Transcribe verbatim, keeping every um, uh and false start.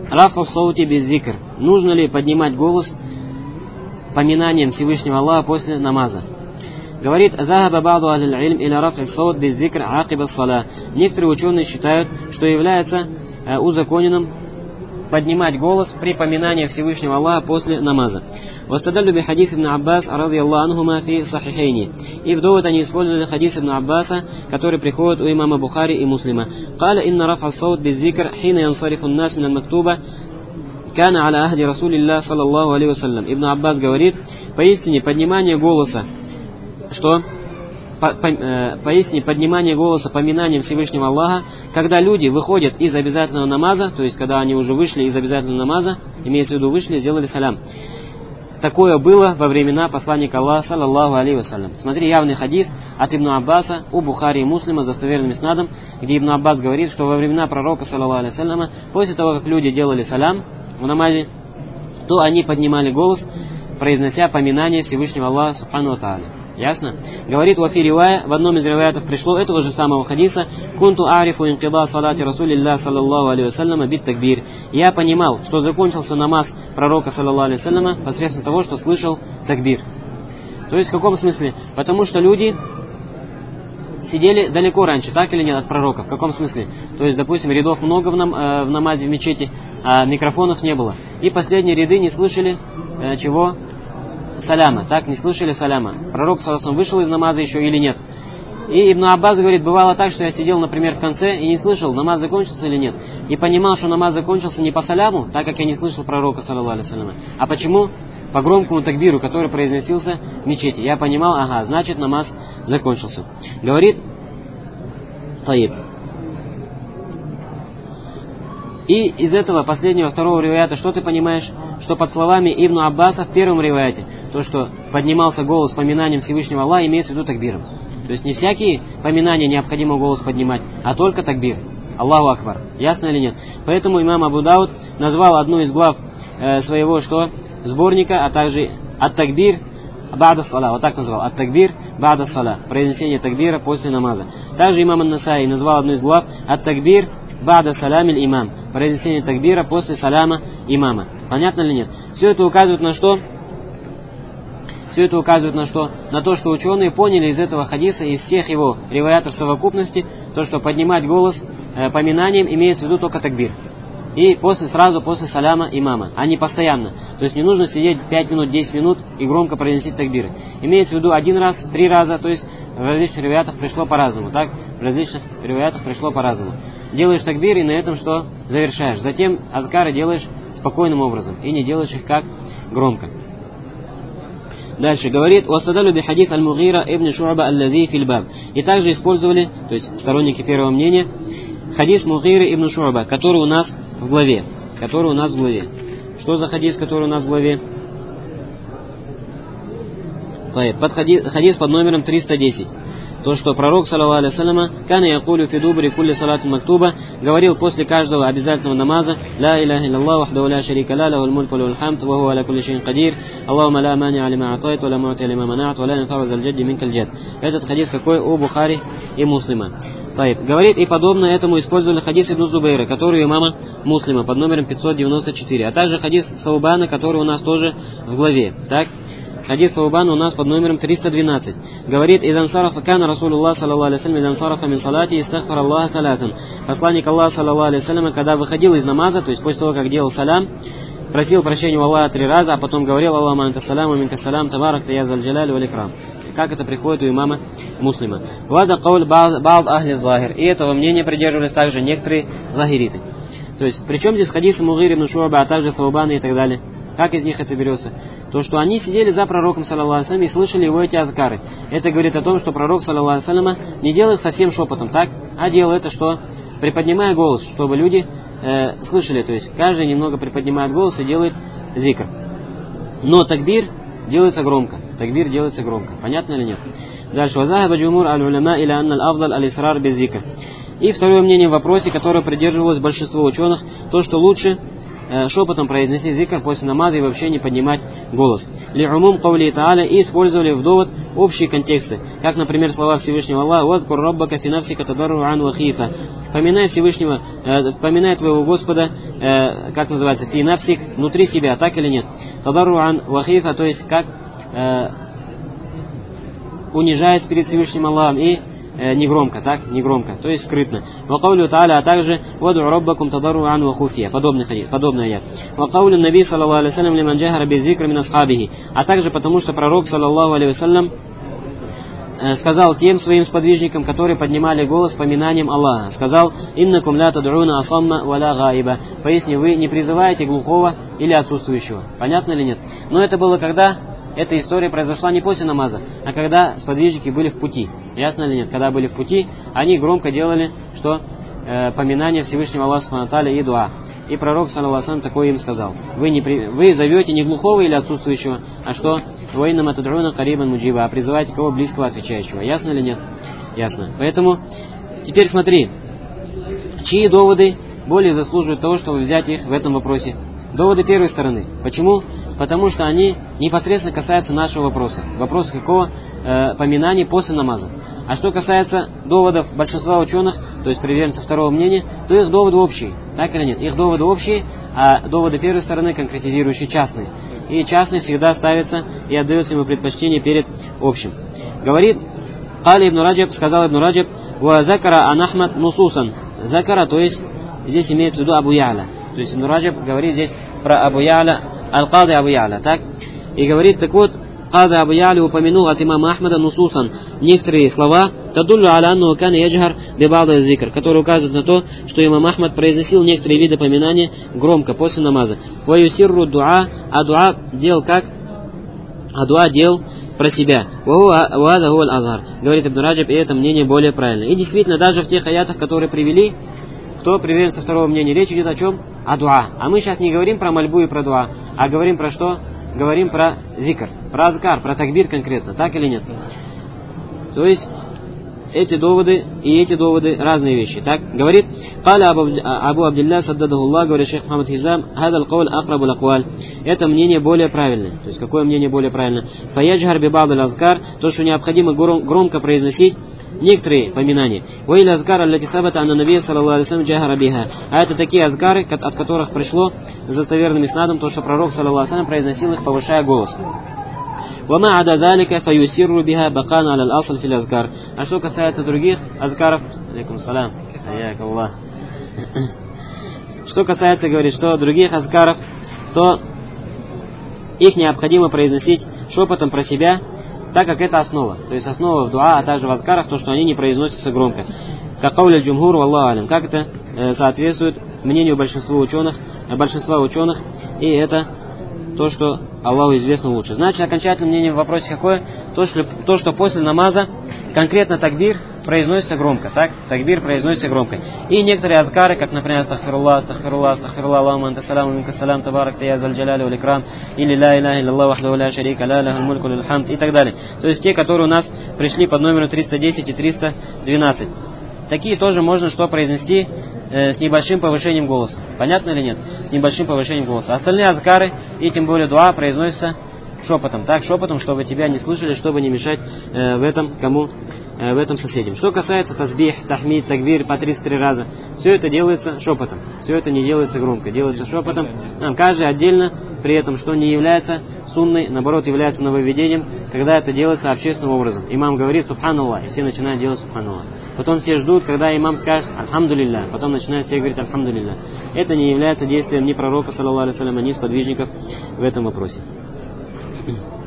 рафу саути беззикр. Нужно ли поднимать голос поминанием Всевышнего Аллаха после намаза? Говорит, «Захаба ба'ду ахлил илм иля рафи саут беззикр акиба ссаля». Некоторые ученые считают, что является э, узаконенным поднимать голос при поминании Всевышнего Аллаха после намаза. «Вастадаллю би хадис ибн Аббас, радiyallahu анхума фи сахихейни». И в довод они использовали хадис ибн Аббаса, который приходит у имама Бухари и Муслима. «Каля инна рафа саут беззикр хина янсарифу ннас минал мактуба кана аля ахди Расулиллах саллаллаху алейхи вассалям». Ибн Аббас говорит, поистине поднимание голоса, что по, по, э, поистине поднимание голоса поминанием Всевышнего Аллаха, когда люди выходят из обязательного намаза, то есть когда они уже вышли из обязательного намаза, имеется в виду вышли, сделали салям. Такое было во времена посланника Аллаха, саллаллаху алейхи вассалям. Смотри, явный хадис от Ибн Аббаса у Бухари и Муслима с достоверным иснадом, где Ибн Аббас говорит, что во времена пророка, саллаллаху алейхи вассаляма, после того, как люди делали салям в намазе, то они поднимали голос, произнося поминание Всевышнего Аллаха, субхану ва тааля. Ясно? Говорит Вафи ривая, в одном из риваятов пришло этого же самого хадиса, «Кунту арифу инкида салати Расулиллах саллаллаху алейхи вассаляма бит такбир». Я понимал, что закончился намаз пророка, саллаллаху алейхи вассаляма, посредством того, что слышал такбир. То есть в каком смысле? Потому что люди сидели далеко раньше, так или нет, от пророка. В каком смысле? То есть, допустим, рядов много в, нам, э, в намазе в мечети, а микрофонов не было. И последние ряды не слышали э, чего? Саляма, так, не слышали саляма. Пророк, саллаллаху алейхи вассалям, вышел из намаза еще или нет. И Ибн Аббас говорит, бывало так, что я сидел, например, в конце и не слышал, намаз закончился или нет. И понимал, что намаз закончился не по саляму, так как я не слышал пророка, саллаллаху алейхи вассалям. А почему? По громкому такбиру, который произносился в мечети. Я понимал, ага, значит намаз закончился. Говорит, таиб. И из этого последнего, второго риваята, что ты понимаешь? Что под словами Ибн Аббаса в первом риваяте, то, что поднимался голос поминанием Всевышнего Аллаха, имеется в виду такбиром. То есть не всякие поминания необходимо голос поднимать, а только такбир. Аллаху Акбар. Ясно или нет? Поэтому имам Абу Дауд назвал одну из глав э, своего что? Сборника, а также ат-такбир ба'да саля. Вот так назвал. Ат-такбир ба'да саля. Произнесение такбира после намаза. Также имам ан-Насаи назвал одну из глав ат-такбир ба'да салямиль имам. Произнесение такбира после саляма имама. Понятно или нет? Все это указывает на что? Все это указывает на что? На то, что ученые поняли из этого хадиса, из всех его риваятов совокупности, то, что поднимать голос э, поминанием имеется в виду только такбир. И после, сразу после саляма имама, а не постоянно. То есть не нужно сидеть пять минут, десять минут и громко произносить такбиры. Имеется в виду один раз, три раза, то есть в различных риваятах пришло по-разному. Так? В различных риваятах пришло по-разному. Делаешь такбир и на этом что? Завершаешь. Затем азкары делаешь спокойным образом и не делаешь их как громко. Дальше говорит, «Вассадалю би хадис аль-Мугира ибн Шу'ба аллази фильбаб». И также использовали, то есть сторонники первого мнения, хадис Мугиры ибн Шу'ба, который у нас в главе. Который у нас в главе. Что за хадис, который у нас в главе? Под хадис, хадис под номером триста десять. То, что пророк, саллаллаху алейхи вассаляма, «Кана якулю фи дубри кулли салату мактуба», говорил после каждого обязательного намаза, «Ла илляха илляллах вахдаху ла шарика ла, лахул мульку ва лахул хамд, ва хуа аля кулли шайин кадир, Аллахумма ла мани'а лима атайт, ва ла му'ти лима манa'ат, ва ла янфa'у зал джадди минкаль джадд». Этот хадис какой? У Бухари и Муслима. Таиб. Говорит, и подобно этому использовали хадис Ибн Зубейра, который у имама Муслима под номером пятьсот девяносто четыре, а также хадис Саубана, который у нас тоже в главе. Так? Хадис Саубана у нас под номером триста двенадцать. Говорит, «Идан сарафа кана Расулуллах саллаллаху алейхи вассалям, идан сарафа мин салати, истагфар Аллаха салятан». Посланник Аллаха, саллаллаху алейхи вассалям, когда выходил из намаза, то есть после того, как делал салям, просил прощения у Аллаха три раза, а потом говорил, «Аллахумма анта салям, ва минка салям, табарак та я зал джаляли валь икрам». Как это приходит у имама Муслима. «Вада кауль ба'д ахли захир». И этого мнения придерживались также некоторые захириты. То есть, при чем здесь хадисы Мугир ибн Шу'ба, а также Саубана и так далее? Как из них это берется? То, что они сидели за пророком, саллаллаху алейхи вассалям, и слышали его эти азкары. Это говорит о том, что пророк, саллаллаху алейхи вассалям, не делал их совсем шепотом, так? А делал это что? Приподнимая голос, чтобы люди э, слышали. То есть, каждый немного приподнимает голос и делает зикр. Но такбир делается громко. Такбир делается громко. Понятно или нет? Дальше. «Вазахаба джумур аль-уляма иля анна аль-афдал аль-исрар без зикр». И второе мнение в вопросе, которое придерживалось большинство ученых, то, что лучше э, шепотом произносить зикр после намаза и вообще не поднимать голос. Ли-умум каули та'аля, и использовали в довод общие контексты, как, например, слова Всевышнего Аллаха: «Вазкур раббака фи нафсика тадарруан ва хифа». Поминай Всевышнего, э, поминай твоего Господа, э, как называется, фи нафсик, внутри себя, так или нет? Тадарруан ва хифа, то есть как э, унижаясь перед Всевышним Аллахом и э, негромко, так, негромко, то есть скрытно. Ва каулю та'аля, а также ваду раббакум тадарруан ва хуфия, подобный хадис, подобный аят. Ва каулю наби саллаллаху алейхи вассалям лиман джахара биззикри мин асхабихи, а также потому, что пророк саллаллаху алейхи вассалям сказал тем своим сподвижникам, которые поднимали голос поминанием Аллаха, сказал: «Иннакум ля тад'уна асамма ва ля гаиба». Поясни, вы не призываете глухого или отсутствующего. Понятно или нет? Но это было когда? Эта история произошла не после намаза, а когда сподвижники были в пути. Ясно или нет? Когда были в пути, они громко делали, что э, поминание Всевышнего Аллаха субхану ва тааля и дуа. И пророк, саллаллаху алейхи ва саллям, такое им сказал: вы, не при... вы зовете не глухого или отсутствующего, а что? «Ваиннама тад'уна карибан муджиба», а призываете кого? Близкого отвечающего. Ясно или нет? Ясно. Поэтому, теперь смотри, чьи доводы более заслуживают того, чтобы взять их в этом вопросе? Доводы первой стороны. Почему? Потому что они непосредственно касаются нашего вопроса. Вопроса какого? Э, поминания после намаза. А что касается доводов большинства ученых, то есть приверженцев второго мнения, то их доводы общие. Так или нет? Их доводы общие, а доводы первой стороны конкретизирующие частные. И частный всегда ставится и отдается ему предпочтение перед общим. Говорит, Кали ибн Раджаб, сказал ибн Раджаб: «Ва закара ан Ахмад нусусан». Закара, то есть здесь имеется в виду Абу Я'ля. То есть ибн Раджаб говорит здесь про Абу Я'ля, Аль-Кади Абу Я'ля, так? И говорит, так вот, Кади Абу Я'ля упомянул от имама Ахмада нусусан некоторые слова, тадуллю аля анну кана яджхар би ба'ди зикр, которые указывают на то, что имам Ахмад произносил некоторые виды поминания громко после намаза. Ва юсирру дуа, а дуа делал как? А дуа делал про себя. Говорит ибн Раджаб, и это мнение более правильное. И действительно, даже в тех аятах, которые привели, кто приверженец второго мнения, речь идет о чем? О дуа. А мы сейчас не говорим про мольбу и про дуа, а говорим про что? Говорим про зикр, про азкар, про такбир конкретно, так или нет? То есть эти доводы и эти доводы разные вещи. Так говорит, «Каля Абу Абдилля саддадахуллах», говорит шейх Мухаммад Хизам, «Хадал кауль акрабу лакваль». Это мнение более правильное. То есть какое мнение более правильное? «Фаяджхар би ба'д аль-азкар», то, что необходимо громко произносить некоторые поминания. «Ваиля азкар аллати сабата анна набия саллаллаху алейхи ва саллям джахара биха». А это такие азкары, от которых пришло с достоверным иснадом то, что пророк саллаллаху алейхи ва саллям произносил их, повышая голос. «Вама ада залика фаюсирру биха бакан аля ал-асл фил азкар». А что касается других азкаров, алейкум салям, Аллах. Что касается, говорит, что других азкаров, то их необходимо произносить шепотом про себя, так как это основа. То есть основа в дуа, а также в азкарах, то, что они не произносятся громко. Как кауля джумхур, валлаху алям. Как это э, соответствует мнению большинства ученых, э, большинства ученых, и это то, что Аллаху известно лучше. Значит, окончательное мнение в вопросе какое? То, что, то, что после намаза конкретно такбир произносится громко. Так? Такбир произносится громко. И некоторые азкары, как, например, астахфируллах, астахфируллах, астахфируллах, Аллаху анта салам, минка салам, табарак та я заль джаляли валь икрам, или ла иляха илля Аллах вахдаху ла шарика ла лахул мульку лил хамд и так далее. То есть те, которые у нас пришли под номером триста десять и триста двенадцать. Такие тоже можно что произнести э, с небольшим повышением голоса. Понятно или нет? С небольшим повышением голоса. Остальные азкары, и тем более дуа, произносятся шепотом. Так, шепотом, чтобы тебя не слышали, чтобы не мешать э, в этом кому? Э, в этом соседям. Что касается тасбих, тахмид, такбир по тридцать три раза, все это делается шепотом. Все это не делается громко, делается шепотом. Нам каждый отдельно, при этом, что не является сунной, наоборот, является нововведением, когда это делается общественным образом. Имам говорит субханаллах, и все начинают делать субханаллах. Потом все ждут, когда имам скажет альхамдулилля, потом начинают все говорить альхамдулилля. Это не является действием ни пророка, саллаллаху алейхи ва саллям, ни сподвижников в этом вопросе.